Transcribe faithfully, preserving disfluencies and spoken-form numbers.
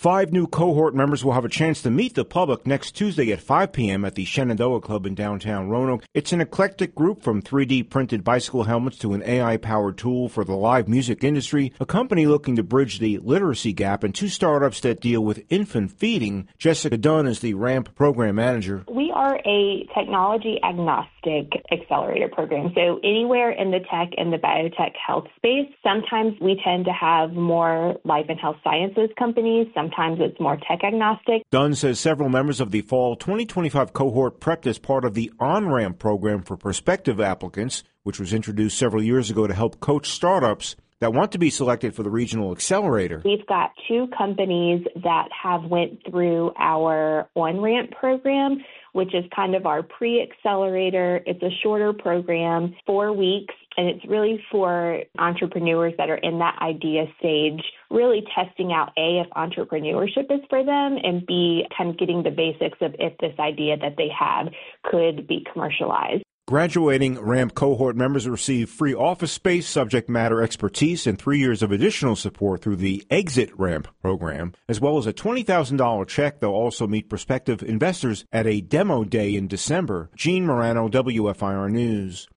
Five new cohort members will have a chance to meet the public next Tuesday at five p.m. at the Shenandoah Club in downtown Roanoke. It's an eclectic group from three D printed bicycle helmets to an A I-powered tool for the live music industry, a company looking to bridge the literacy gap, and two startups that deal with infant feeding. Jessica Dunn is the RAMP program manager. We are a technology agnostic accelerator program. So anywhere in the tech and the biotech health space, sometimes we tend to have more life and health sciences companies. Sometimes it's more tech agnostic. Dunn says several members of the fall twenty twenty-five cohort prepped as part of the OnRamp program for prospective applicants, which was introduced several years ago to help coach startups that want to be selected for the regional accelerator. We've got two companies that have went through our OnRamp program, which is kind of our pre-accelerator. It's a shorter program, four weeks, and it's really for entrepreneurs that are in that idea stage, really testing out, A, if entrepreneurship is for them, and B, kind of getting the basics of if this idea that they have could be commercialized. Graduating RAMP cohort members receive free office space, subject matter expertise, and three years of additional support through the Exit RAMP program, as well as a twenty thousand dollars check. They'll also meet prospective investors at a demo day in December. Gene Morano, W F I R News.